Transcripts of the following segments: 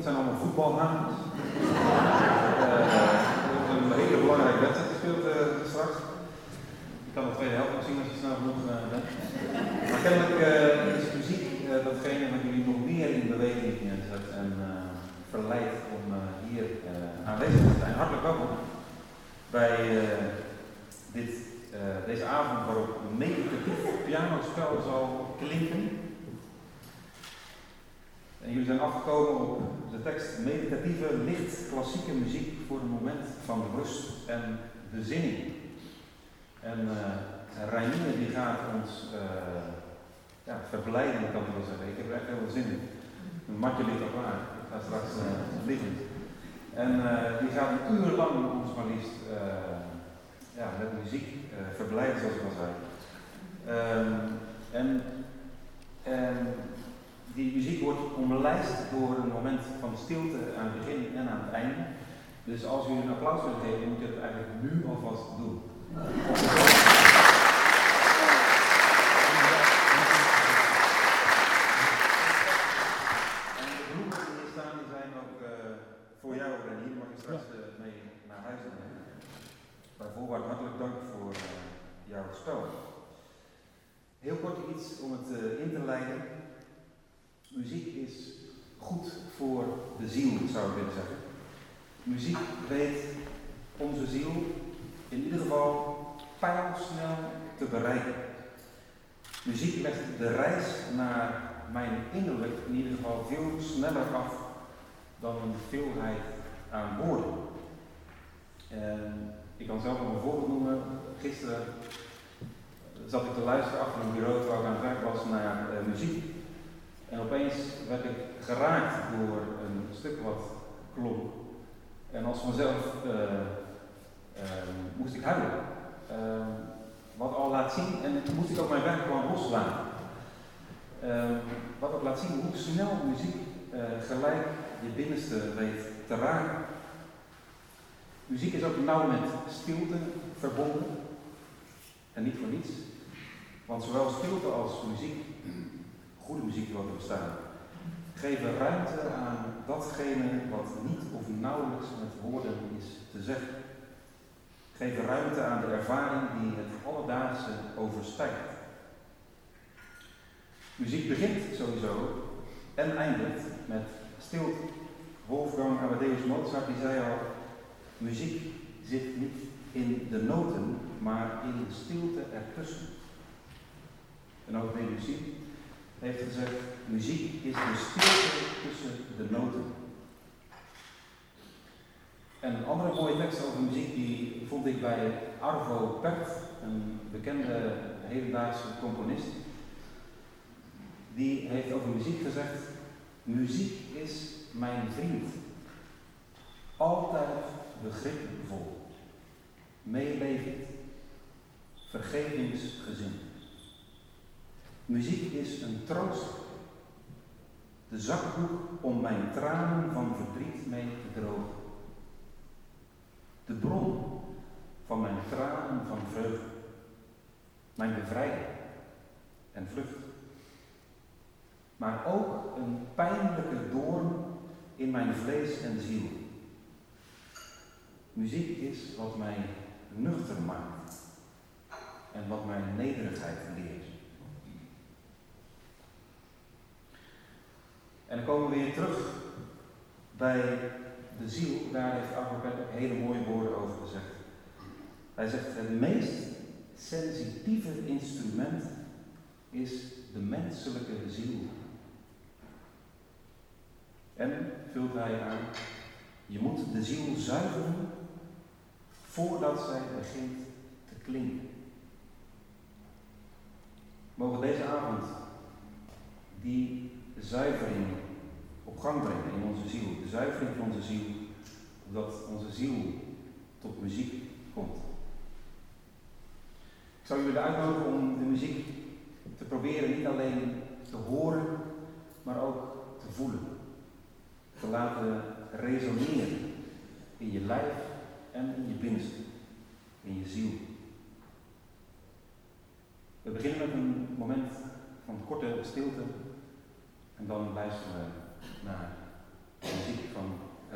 Het zijn allemaal voetbalhamers. Er wordt een hele belangrijke wedstrijd gespeeld straks. Je kan de tweede helft nog zien als je snel genoeg bent. Maar kennelijk is muziek datgene wat jullie nog meer in beweging zet en verleidt om hier aanwezig te zijn. Hartelijk welkom bij deze avond waarop een meditatief pianospel zal klinken. En jullie zijn afgekomen op de tekst meditatieve, licht, klassieke muziek voor een moment van rust en bezinning. En Reinier die gaat ons verblijden, kan ik wel zeggen. Ik heb er echt heel veel zin in. Een matje ligt al klaar. Ik ga straks liggen. En die gaat een uur lang ons maar liefst met muziek verblijden, zoals ik al zei. Die muziek wordt omlijst door een moment van stilte aan het begin en aan het einde. Dus als u een applaus wilt geven, moet je het eigenlijk nu alvast doen. En de bloemen die hier staan, die zijn ook voor jou en hier mag je straks mee naar huis nemen. Bij voorbaat hartelijk dank voor jouw spel. Heel kort iets om het in te leiden. Muziek is goed voor de ziel, zou ik willen zeggen. Muziek weet onze ziel in ieder geval pijlsnel te bereiken. Muziek legt de reis naar mijn innerlijk in ieder geval veel sneller af dan een veelheid aan woorden. Ik kan zelf nog een voorbeeld noemen. Gisteren zat ik te luisteren achter een bureau waar ik aan het werk was naar muziek. En opeens werd ik geraakt door een stuk wat klonk. En als vanzelf moest ik huilen. Wat al laat zien, en moest ik ook mijn werk gewoon loslaten. Wat ook laat zien hoe snel muziek gelijk je binnenste weet te raken. Muziek is ook nauw met stilte verbonden. En niet voor niets. Want zowel stilte als muziek, goede muziek die wat bestaan, geven ruimte aan datgene wat niet of nauwelijks met woorden is te zeggen. Geven ruimte aan de ervaring die het alledaagse overstijgt. Muziek begint sowieso en eindigt met stilte. Wolfgang Amadeus Mozart die zei al, muziek zit niet in de noten, maar in de stilte ertussen. En ook Debussy heeft gezegd, muziek is de stilte tussen de noten. En een andere mooie tekst over muziek die vond ik bij Arvo Pärt, een bekende hedendaagse componist. Die heeft over muziek gezegd, muziek is mijn vriend. Altijd begripvol, meelevend, vergevingsgezind. Muziek is een troost, de zakdoek om mijn tranen van verdriet mee te drogen. De bron van mijn tranen van vreugde, mijn bevrijding en vlucht. Maar ook een pijnlijke doorn in mijn vlees en ziel. Muziek is wat mij nuchter maakt en wat mij nederigheid leert. En dan komen we weer terug bij de ziel. Daar heeft Arvo Pärt ook hele mooie woorden over gezegd. Hij zegt, het meest sensitieve instrument is de menselijke ziel. En, vult hij aan, je moet de ziel zuiveren voordat zij begint te klinken. Mogen deze avond die zuivering op gang brengen in onze ziel. De zuivering van onze ziel, zodat onze ziel tot muziek komt. Ik zou jullie uitnodigen om de muziek te proberen niet alleen te horen, maar ook te voelen. Te laten resoneren in je lijf en in je binnenste, in je ziel. We beginnen met een moment van korte stilte en dan luisteren we naar de muziek.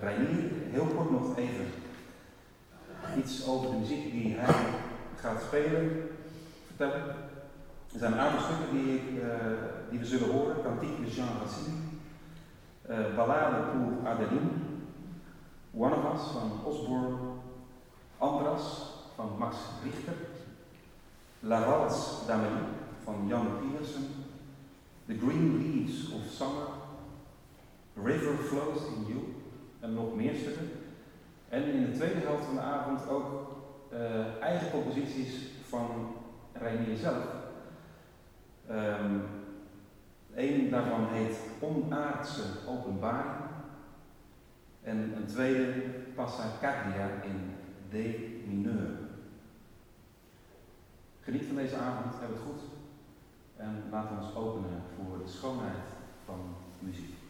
Reinier heel kort nog even iets over de muziek die hij gaat spelen, vertellen. Er zijn een aantal stukken die we zullen horen. Cantique de Jean Racine, Ballade pour Adeline, One of Us van Osborne, Andras van Max Richter, La Valse d'Amélie van Jan Pietersen, The Green Leaves of Summer, River Flows in You en nog meer stukken. En in de tweede helft van de avond ook eigen composities van Reinier zelf. Eén daarvan heet Onaardse Openbaring en een tweede Passacardia in D mineur. Geniet van deze avond, heb het goed en laten we ons openen voor de schoonheid van muziek.